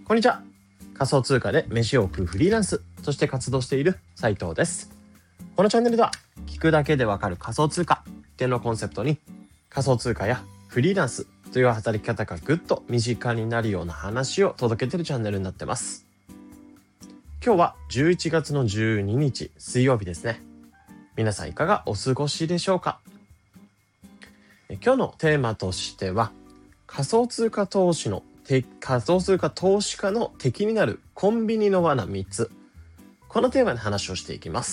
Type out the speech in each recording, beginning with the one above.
こんにちは。仮想通貨で飯を食うフリーランスとして活動している斉藤です。このチャンネルでは聞くだけでわかる仮想通貨っていうのをコンセプトに、仮想通貨やフリーランスという働き方がぐっと身近になるような話を届けているチャンネルになってます。今日は11月の12日水曜日ですね。皆さんいかがお過ごしでしょうか。今日のテーマとしては、仮想通貨投資家の敵になるコンビニの罠3つ、このテーマで話をしていきます。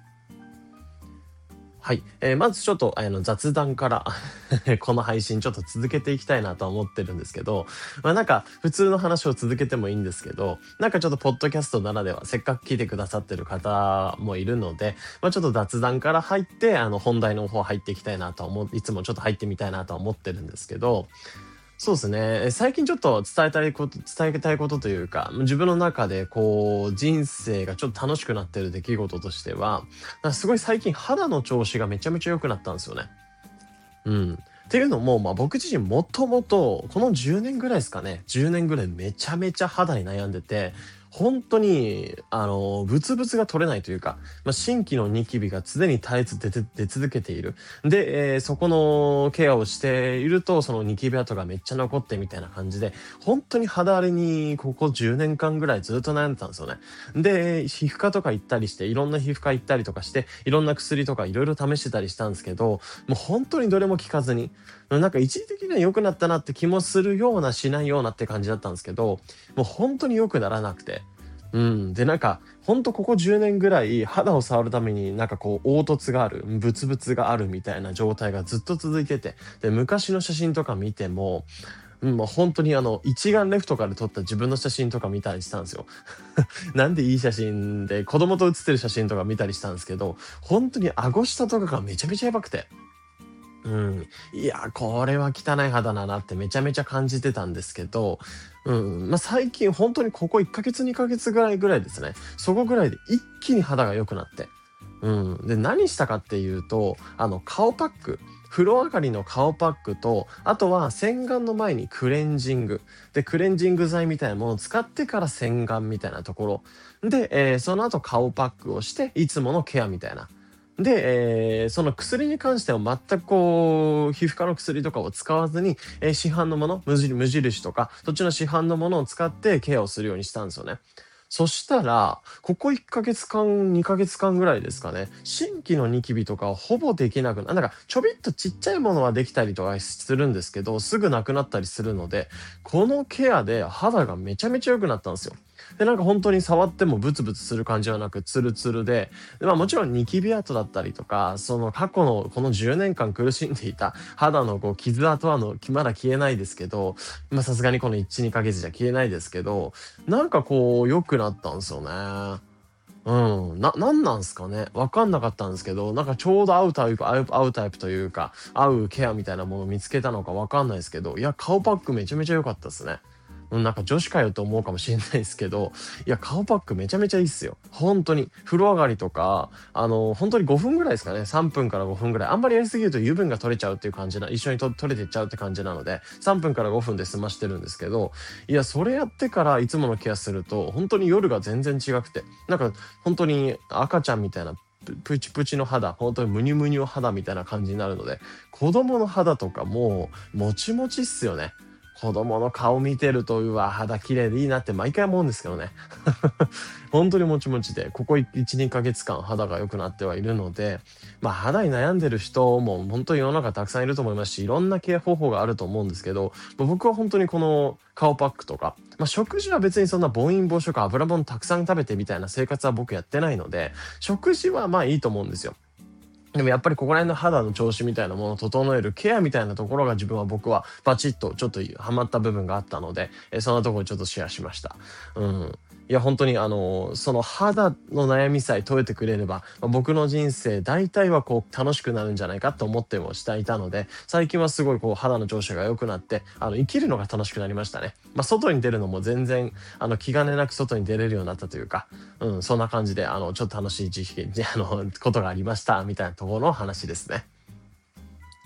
はい、まずちょっと雑談からこの配信ちょっと続けていきたいなと思ってるんですけど、なんか普通の話を続けてもいいんですけど、なんかちょっとポッドキャストならではせっかく聞いてくださってる方もいるので、ちょっと雑談から入って本題の方入っていきたいなといつもちょっと入ってみたいなと思ってるんですけど、そうですね。最近ちょっと伝えたいことというか、自分の中で人生がちょっと楽しくなってる出来事としては、すごい最近肌の調子がめちゃめちゃ良くなったんですよね。っていうのも、僕自身もともとこの10年ぐらいですかね。10年ぐらいめちゃめちゃ肌に悩んでて、本当にブツブツが取れないというか、新規のニキビが常に絶えず出続けている。で、そこのケアをしていると、そのニキビ跡がめっちゃ残ってみたいな感じで、本当に肌荒れにここ10年間ぐらいずっと悩んでたんですよね。で、皮膚科とか行ったりして、いろんな皮膚科行ったりとかして、いろんな薬とかいろいろ試してたりしたんですけど、もう本当にどれも効かずに、なんか一時的には良くなったなって気もするようなしないようなって感じだったんですけど、もう本当に良くならなくて。で、なんか、ほんとここ10年ぐらい肌を触るために凹凸がある、ブツブツがあるみたいな状態がずっと続いてて、で、昔の写真とか見ても、もう本当に一眼レフとかで撮った自分の写真とか見たりしたんですよ。なんでいい写真で、子供と写ってる写真とか見たりしたんですけど、本当に顎下とかがめちゃめちゃやばくて。いや、これは汚い肌だなってめちゃめちゃ感じてたんですけど、最近本当にここ1ヶ月2ヶ月ぐらいですね。そこぐらいで一気に肌が良くなって。で、何したかっていうと、顔パック。風呂上がりの顔パックと、あとは洗顔の前にクレンジング。で、クレンジング剤みたいなものを使ってから洗顔みたいなところ。で、その後顔パックをして、いつものケアみたいな。で、その薬に関しては全く皮膚科の薬とかを使わずに、市販のもの、無印とか、そっちの市販のものを使ってケアをするようにしたんですよね。そしたら、ここ1ヶ月間、2ヶ月間ぐらいですかね、新規のニキビとかはほぼできなくなんかちょびっとちっちゃいものはできたりとかするんですけど、すぐなくなったりするので、このケアで肌がめちゃめちゃ良くなったんですよ。で、なんか本当に触ってもブツブツする感じはなく、ツルツルで、もちろんニキビ跡だったりとか、その過去のこの10年間苦しんでいた肌の傷跡はまだ消えないですけど、さすがにこの1、2ヶ月じゃ消えないですけど、なんか良くなったんですよね。なんなんすかね。わかんなかったんですけど、なんかちょうど合うタイプというか、合うケアみたいなものを見つけたのかわかんないですけど、いや、顔パックめちゃめちゃ良かったですね。なんか女子かよと思うかもしれないですけど、いや、顔パックめちゃめちゃいいっすよ。本当に。風呂上がりとか、本当に5分ぐらいですかね。3分から5分ぐらい。あんまりやりすぎると油分が取れちゃうっていう感じ一緒に取れてっちゃうって感じなので、3分から5分で済ましてるんですけど、いや、それやってからいつものケアすると、本当に夜が全然違くて、なんか本当に赤ちゃんみたいなプチプチの肌、本当にムニュムニュ肌みたいな感じになるので、子供の肌とかももちもちっすよね。子供の顔見てると、肌綺麗でいいなって毎回思うんですけどね。本当にもちもちで、ここ1、2ヶ月間肌が良くなってはいるので、肌に悩んでる人も本当に世の中たくさんいると思いますし、いろんなケア方法があると思うんですけど、僕は本当にこの顔パックとか、食事は別にそんな暴飲暴食油物たくさん食べてみたいな生活は僕やってないので、食事はいいと思うんですよ。でもやっぱりここら辺の肌の調子みたいなものを整えるケアみたいなところが僕はバチッとちょっとハマった部分があったので、そんなところにちょっとシェアしました。いや本当にその肌の悩みさえ解いてくれれば、僕の人生大体は楽しくなるんじゃないかと思ってもしていたので、最近はすごい肌の調子が良くなって生きるのが楽しくなりましたね。外に出るのも全然気兼ねなく外に出れるようになったというか、そんな感じでちょっと楽しいことがありましたみたいなところの話ですね。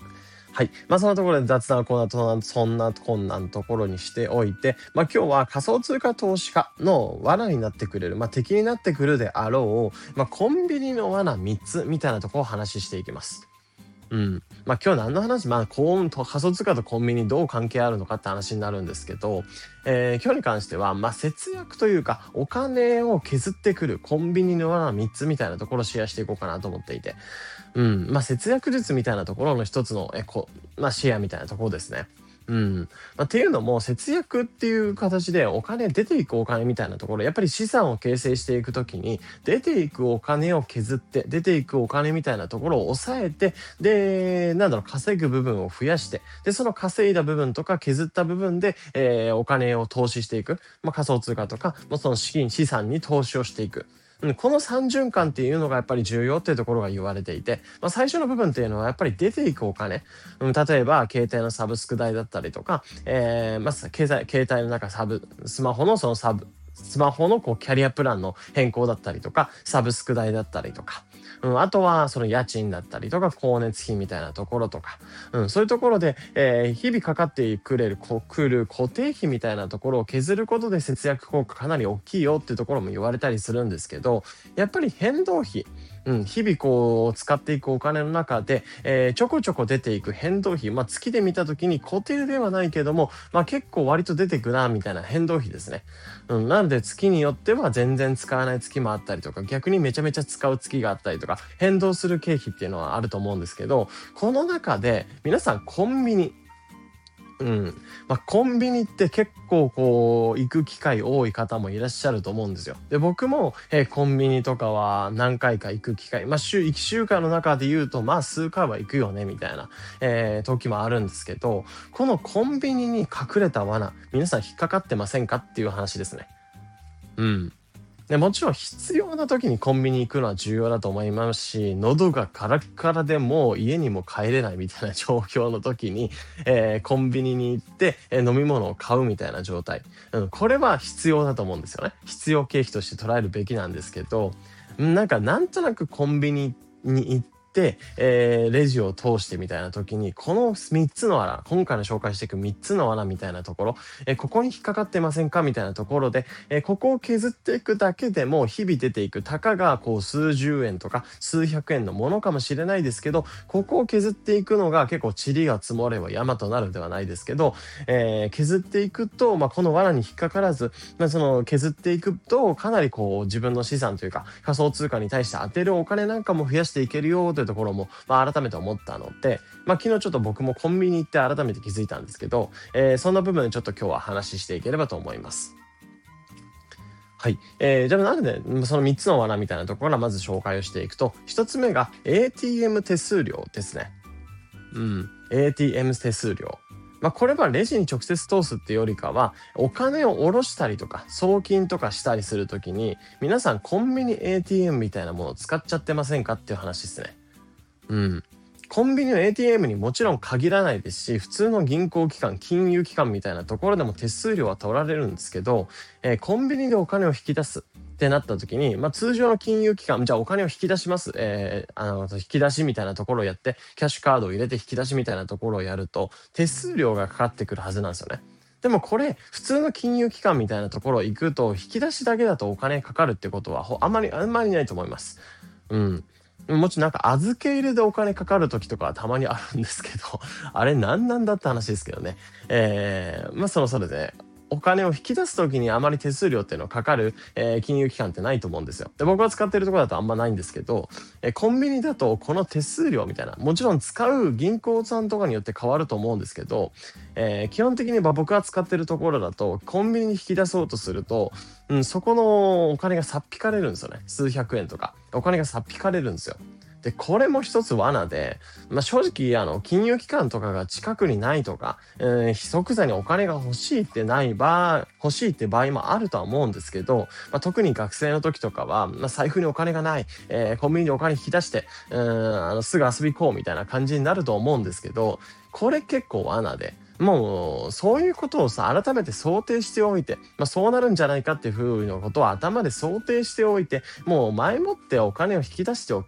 はい。そのところで雑談はそんなこんなのところにしておいて、今日は仮想通貨投資家の罠になってくれる、敵になってくるであろう、コンビニの罠3つみたいなところを話していきます。うん。今日何の話、仮想通貨とコンビニどう関係あるのかって話になるんですけど、今日に関しては、節約というか、お金を削ってくるコンビニの罠3つみたいなところをシェアしていこうかなと思っていて。節約術みたいなところの一つの、シェアみたいなところですね。っていうのも節約っていう形で出ていくお金みたいなところ、やっぱり資産を形成していくときに出ていくお金を削って出ていくお金みたいなところを抑えて、で稼ぐ部分を増やして、でその稼いだ部分とか削った部分で、お金を投資していく、仮想通貨とかその資産に投資をしていく。この3循環っていうのがやっぱり重要っていうところが言われていて、最初の部分っていうのはやっぱり出ていくお金、例えば携帯のサブスク代だったりとか、携帯のスマホのスマホのキャリアプランの変更だったりとか、サブスク代だったりとか、あとはその家賃だったりとか光熱費みたいなところとか、そういうところで、日々かかってくる固定費みたいなところを削ることで節約効果かなり大きいよっていうところも言われたりするんですけど、やっぱり変動費、日々使っていくお金の中で、ちょこちょこ出ていく変動費、月で見た時に固定ではないけども、結構割と出てくなみたいな変動費ですね。なので月によっては全然使わない月もあったりとか、逆にめちゃめちゃ使う月があったりとか、変動する経費っていうのはあると思うんですけど、この中で皆さんコンビニ、コンビニって結構行く機会多い方もいらっしゃると思うんですよ。で、僕も、コンビニとかは何回か行く機会、1週間の中で言うと、数回は行くよね、みたいな、時もあるんですけど、このコンビニに隠れた罠、皆さん引っかかってませんかっていう話ですね。でもちろん必要な時にコンビニ行くのは重要だと思いますし、喉がカラッカラでもう家にも帰れないみたいな状況の時に、コンビニに行って、飲み物を買うみたいな状態、これは必要だと思うんですよね。必要経費として捉えるべきなんですけど、なんとなくコンビニに行って、レジを通してみたいな時に、この3つの罠、今回の紹介していく3つの罠みたいなところ、ここに引っかかってませんかみたいなところで、ここを削っていくだけでも日々出ていく、たかが数十円とか数百円のものかもしれないですけど、ここを削っていくのが結構塵が積もれば山となるではないですけど、削っていくと、この罠に引っかからず、その削っていくとかなり自分の資産というか仮想通貨に対して当てるお金なんかも増やしていけるよというところも、改めて思ったので、昨日ちょっと僕もコンビニ行って改めて気づいたんですけど、そんな部分でちょっと今日は話していければと思います。はい。じゃあなんでその3つの罠みたいなところからまず紹介をしていくと、1つ目が ATM 手数料ですね。ATM 手数料。これはレジに直接通すっていうよりかは、お金を下ろしたりとか、送金とかしたりするときに、皆さんコンビニ ATM みたいなものを使っちゃってませんかっていう話ですね。コンビニの ATM にもちろん限らないですし、普通の銀行機関、金融機関みたいなところでも手数料は取られるんですけど、コンビニでお金を引き出すってなった時に、通常の金融機関、じゃあお金を引き出します。引き出しみたいなところをやって、キャッシュカードを入れて引き出しみたいなところをやると、手数料がかかってくるはずなんですよね。でもこれ、普通の金融機関みたいなところ行くと、引き出しだけだとお金かかるってことはあんまりないと思います。もちろん預け入れでお金かかる時とかはたまにあるんですけど、あれ何なんだって話ですけどね。それで、お金を引き出す時にあまり手数料っていうのがかかる、金融機関ってないと思うんですよ。で、僕が使っているところだとあんまないんですけど、コンビニだとこの手数料みたいな、もちろん使う銀行さんとかによって変わると思うんですけど、基本的に僕が使っているところだと、コンビニに引き出そうとすると、そこのお金がさっ引かれるんですよね。数百円とか。お金がさっ引かれるんですよ。で、これも一つ罠で、正直、金融機関とかが近くにないとか、即座にお金が欲しいって場合もあるとは思うんですけど、特に学生の時とかは、財布にお金がない、コンビニでお金引き出して、すぐ遊び行こうみたいな感じになると思うんですけど、これ結構罠で、もうそういうことを改めて想定しておいて、そうなるんじゃないかっていう風なことを頭で想定しておいて、もう前もってお金を引き出しておく。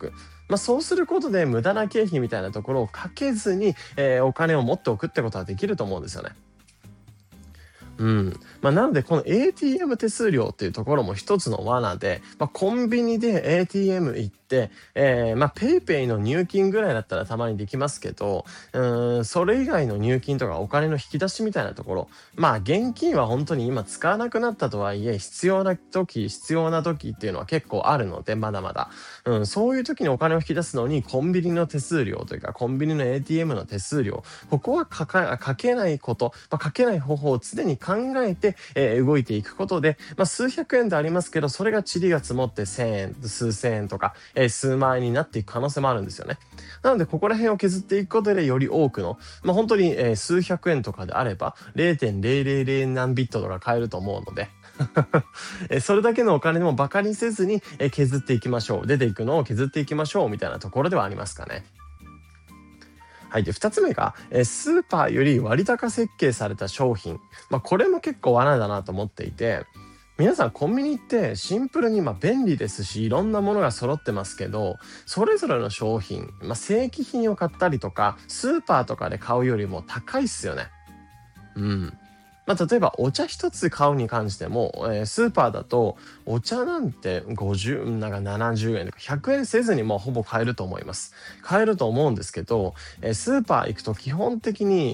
そうすることで無駄な経費みたいなところをかけずに、お金を持っておくってことはできると思うんですよね。うん。なので、この ATM 手数料っていうところも一つの罠で、コンビニで ATM 行って、ペイペイの入金ぐらいだったらたまにできますけど、それ以外の入金とかお金の引き出しみたいなところ、現金は本当に今使わなくなったとはいえ、必要な時っていうのは結構あるので、まだまだ。そういう時にお金を引き出すのに、コンビニの手数料というか、コンビニの ATM の手数料、ここはかけないこと、かけない方法を常に考えて、動いていくことで、数百円でありますけど、それが塵が積もって1000円、数千円とか、数万円になっていく可能性もあるんですよね。なので、ここら辺を削っていくことで、より多くの、本当に、数百円とかであれば、0.000何ビットとか買えると思うので、それだけのお金でもバカにせずに、削っていきましょう。出ていくのを削っていきましょうみたいなところではありますかね。はい。で、二つ目が、スーパーより割高設計された商品。これも結構罠だなと思っていて、皆さんコンビニってシンプルに便利ですし、いろんなものが揃ってますけど、それぞれの商品、正規品を買ったりとか、スーパーとかで買うよりも高いっすよね。うん。例えばお茶一つ買うに関しても、スーパーだとお茶なんて50、なんか70円とか100円せずにもうほぼ買えると思います。買えると思うんですけど、スーパー行くと基本的に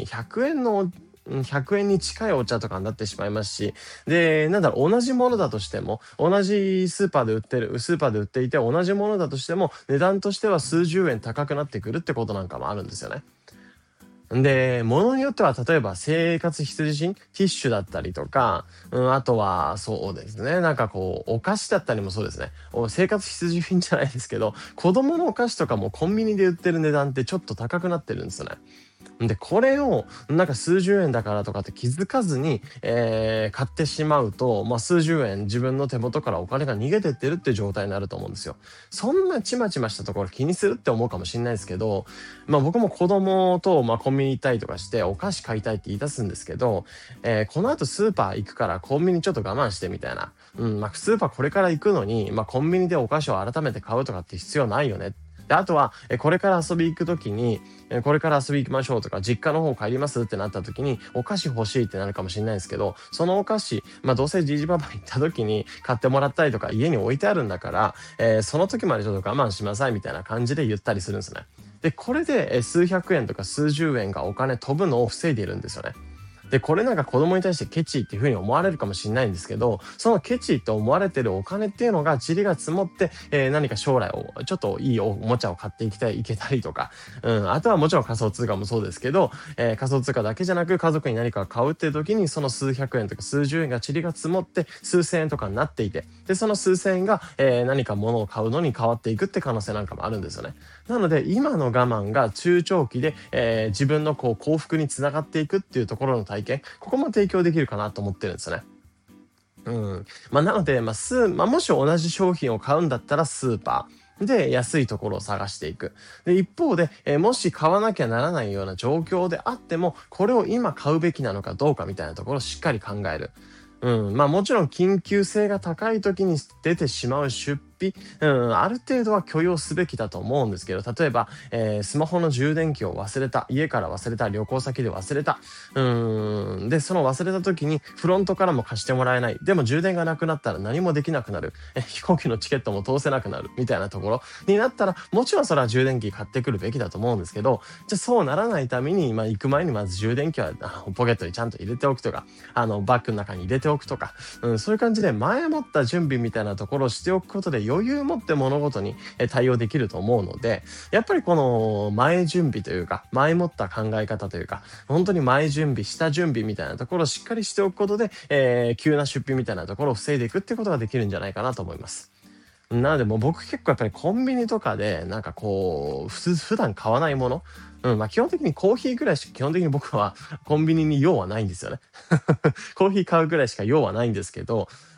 100円に近いお茶とかになってしまいますし、で、同じものだとしても、同じスーパーで売っていて同じものだとしても、値段としては数十円高くなってくるってことなんかもあるんですよね。で、ものによっては例えば生活必需品、ティッシュだったりとか、あとはそうですね、お菓子だったりもそうですね。生活必需品じゃないですけど、子供のお菓子とかもコンビニで売ってる値段ってちょっと高くなってるんですよね。で、これを数十円だからとかって気づかずに、買ってしまうと、数十円自分の手元からお金が逃げてってるって状態になると思うんですよ。そんなちまちましたところ気にするって思うかもしれないですけど、僕も子供と、コンビニ行ったりとかしてお菓子買いたいって言い出すんですけど、この後スーパー行くからコンビニちょっと我慢してみたいな。スーパーこれから行くのに、コンビニでお菓子を改めて買うとかって必要ないよね。で、あとは、これから遊び行くときに、これから遊び行きましょうとか、実家の方帰りますってなった時に、お菓子欲しいってなるかもしれないですけど、そのお菓子、どうせじじばば行った時に買ってもらったりとか、家に置いてあるんだから、その時までちょっと我慢しなさいみたいな感じで言ったりするんですね。で、これで、数百円とか数十円がお金飛ぶのを防いでいるんですよね。で、これ子供に対してケチっていう風に思われるかもしれないんですけど、そのケチって思われてるお金っていうのが塵が積もって、何か将来をちょっといいおもちゃを買っていけたりとか、あとはもちろん仮想通貨もそうですけど、仮想通貨だけじゃなく家族に何かを買うっていう時にその数百円とか数十円が塵が積もって数千円とかになっていて、で、その数千円が、何か物を買うのに変わっていくって可能性なんかもあるんですよね。なので、今の我慢が中長期で、自分の幸福につながっていくっていうところの体験、ここも提供できるかなと思ってるんですよね。うん。なので、もし同じ商品を買うんだったらスーパーで安いところを探していく。で、一方で、もし買わなきゃならないような状況であっても、これを今買うべきなのかどうかみたいなところをしっかり考える。もちろん緊急性が高い時に出てしまう出費、ある程度は許容すべきだと思うんですけど、例えば、スマホの充電器を忘れた、家から忘れた、旅行先で忘れた。で、その忘れた時にフロントからも貸してもらえない。でも充電がなくなったら何もできなくなる。飛行機のチケットも通せなくなる。みたいなところになったら、もちろんそれは充電器買ってくるべきだと思うんですけど、じゃあそうならないために、行く前にまず充電器はポケットにちゃんと入れておくとか、バッグの中に入れておくとか、そういう感じで前もった準備みたいなところをしておくことで余裕を持って物事に対応できると思うので、やっぱりこの前準備というか、前もった考え方というか、本当に前準備、下準備みたいなところをしっかりしておくことで、急な出費みたいなところを防いでいくってことができるんじゃないかなと思います。なのでもう僕結構やっぱりコンビニとかで普段買わないもの、基本的にコーヒーぐらいしか基本的に僕はコンビニに用はないんですよね。コーヒー買うぐらいしか用はないんですけど、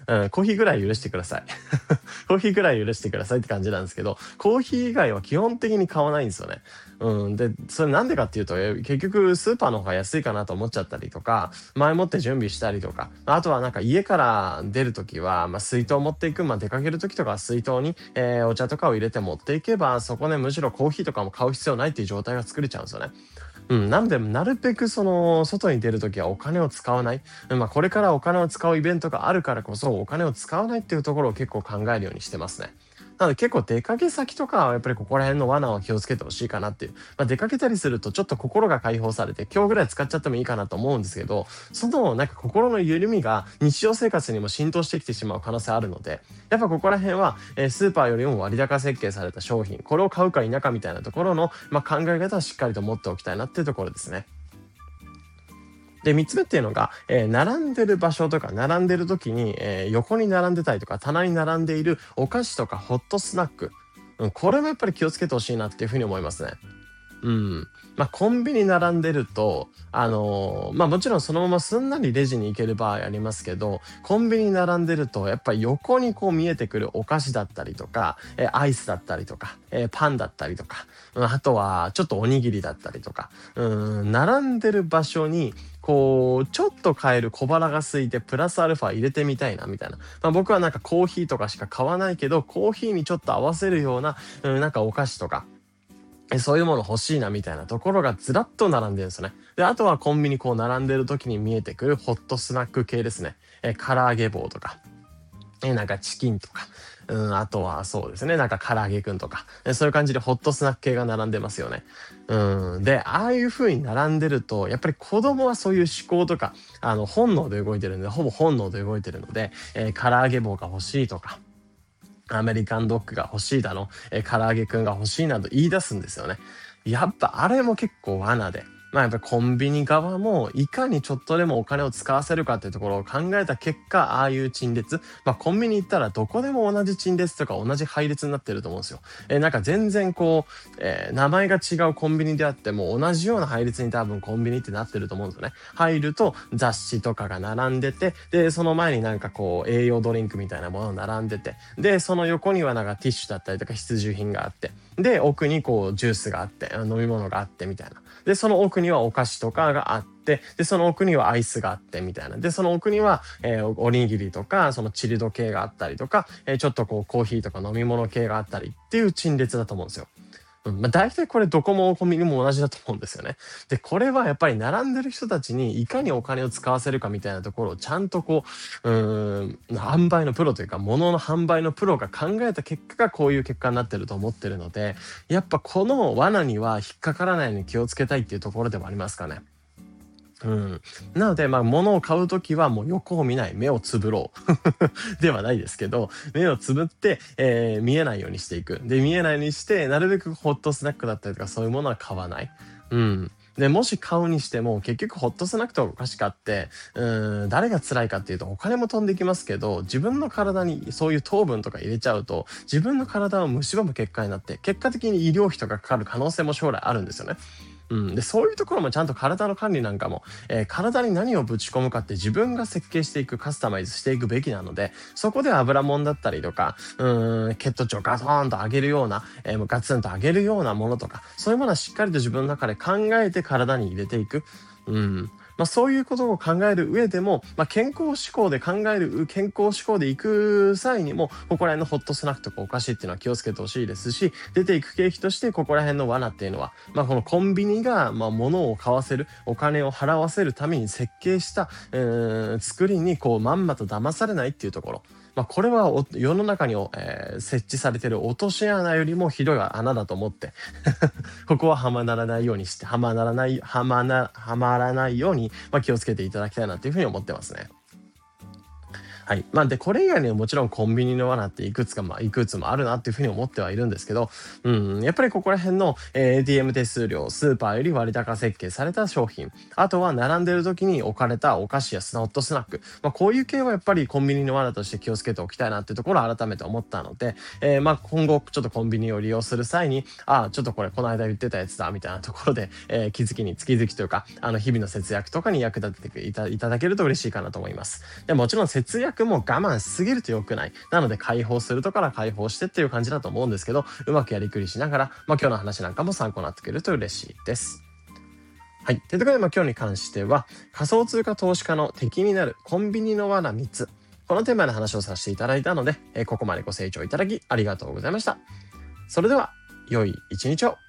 コーヒーぐらい許してください。コーヒーぐらい許してくださいって感じなんですけど、コーヒー以外は基本的に買わないんですよね。で、それなんでかっていうと、結局スーパーの方が安いかなと思っちゃったりとか、前もって準備したりとか、あとはなんか家から出るときは、水筒を持っていく、出かけるときとかは水筒に、お茶とかを入れて持っていけば、そこね、むしろコーヒーとかも買う必要ないっていう状態が作れちゃうんですよね。なので、なるべくその、外に出るときはお金を使わない。これからお金を使うイベントがあるからこそ、お金を使わないっていうところを結構考えるようにしてますね。なので結構出かけ先とかはやっぱりここら辺の罠を気をつけてほしいかなっていう。出かけたりするとちょっと心が解放されて、今日ぐらい使っちゃってもいいかなと思うんですけど、そのなんか心の緩みが日常生活にも浸透してきてしまう可能性あるので、やっぱここら辺は、スーパーよりも割高設計された商品、これを買うか否かみたいなところの、考え方はしっかりと持っておきたいなっていうところですね。で、3つ目っていうのが、並んでる場所とか、並んでる時に、横に並んでたりとか、棚に並んでいるお菓子とかホットスナック。これはやっぱり気をつけてほしいなっていうふうに思いますね。うん。コンビニ並んでると、もちろんそのまますんなりレジに行ける場合ありますけど、コンビニ並んでると、やっぱり横にこう見えてくるお菓子だったりとか、アイスだったりとか、パンだったりとか、あとはちょっとおにぎりだったりとか、並んでる場所に、こう、ちょっと買える小腹が空いて、プラスアルファ入れてみたいな、みたいな。僕はなんかコーヒーとかしか買わないけど、コーヒーにちょっと合わせるような、なんかお菓子とか、そういうもの欲しいなみたいなところがずらっと並んでるんですよね。で、あとはコンビニこう並んでる時に見えてくるホットスナック系ですね。唐揚げ棒とか、なんかチキンとか、あとはそうですね、なんか唐揚げくんとか、そういう感じでホットスナック系が並んでますよね。で、ああいう風に並んでると、やっぱり子供はそういう思考とか、本能で動いてるので、ほぼ本能で動いてるので、唐揚げ棒が欲しいとか、アメリカンドッグが欲しいだの、唐揚げくんが欲しいなど言い出すんですよね。やっぱあれも結構罠で、やっぱコンビニ側もいかにちょっとでもお金を使わせるかっていうところを考えた結果、ああいう陳列、コンビニ行ったらどこでも同じ陳列とか同じ配列になってると思うんですよ。なんか全然こう、名前が違うコンビニであっても同じような配列に多分コンビニってなってると思うんですよね。入ると雑誌とかが並んでて、で、その前になんかこう栄養ドリンクみたいなものが並んでて、で、その横にはなんかティッシュだったりとか必需品があって、で、奥にこうジュースがあって、飲み物があってみたいな。で、その奥にはお菓子とかがあって、で、その奥にはアイスがあってみたいな。で、その奥には、おにぎりとか、そのチルド系があったりとか、ちょっとこうコーヒーとか飲み物系があったりっていう陳列だと思うんですよ。大体これどこもコンビニも同じだと思うんですよね。で、これはやっぱり並んでる人たちにいかにお金を使わせるかみたいなところをちゃんとこう、販売のプロというか、物の販売のプロが考えた結果がこういう結果になってると思ってるので、やっぱこの罠には引っかからないように気をつけたいっていうところでもありますかね。なので、物を買うときはもう横を見ない、目をつぶろうではないですけど、目をつぶって、見えないようにしていく。で、見えないようにして、なるべくホットスナックだったりとかそういうものは買わない。で、もし買うにしても、結局ホットスナックとかお菓子買って、誰が辛いかっていうと、お金も飛んできますけど、自分の体にそういう糖分とか入れちゃうと、自分の体を蝕む結果になって、結果的に医療費とかかかる可能性も将来あるんですよね。で、そういうところもちゃんと体の管理なんかも、体に何をぶち込むかって自分が設計していく、カスタマイズしていくべきなので、そこで油もんだったりとか、血糖値をガトーンと上げるような、ガツンと上げるようなものとか、そういうものはしっかりと自分の中で考えて体に入れていく。そういうことを考える上でも、健康志向で健康志向で行く際にも、ここら辺のホットスナックとかお菓子っていうのは気をつけてほしいですし、出ていく経費としてここら辺の罠っていうのは、このコンビニが、物を買わせる、お金を払わせるために設計した、作りにこうまんまと騙されないっていうところ。これは世の中に、設置されている落とし穴よりもひどい穴だと思ってここははまらないようにして、はまらないように、気をつけていただきたいなというふうに思ってますね。はい。で、これ以外にももちろんコンビニの罠っていくつもあるなっていうふうに思ってはいるんですけど、やっぱりここら辺の、ATM 手数料、スーパーより割高設計された商品、あとは並んでる時に置かれたお菓子やホットスナック、こういう系はやっぱりコンビニの罠として気をつけておきたいなっていうところを改めて思ったので、今後ちょっとコンビニを利用する際に、ちょっとこれこの間言ってたやつだみたいなところで、月々というか、日々の節約とかに役立てていただけると嬉しいかなと思います。でもちろん節約くもう我慢しすぎると良くない。なので解放するとから解放してっていう感じだと思うんですけど、うまくやりくりしながら、今日の話なんかも参考になってくれると嬉しいです。はい。というところで、今日に関しては、仮想通貨投資家の敵になるコンビニの罠3つ。このテーマで話をさせていただいたので、ここまでご清聴いただきありがとうございました。それでは、良い一日を。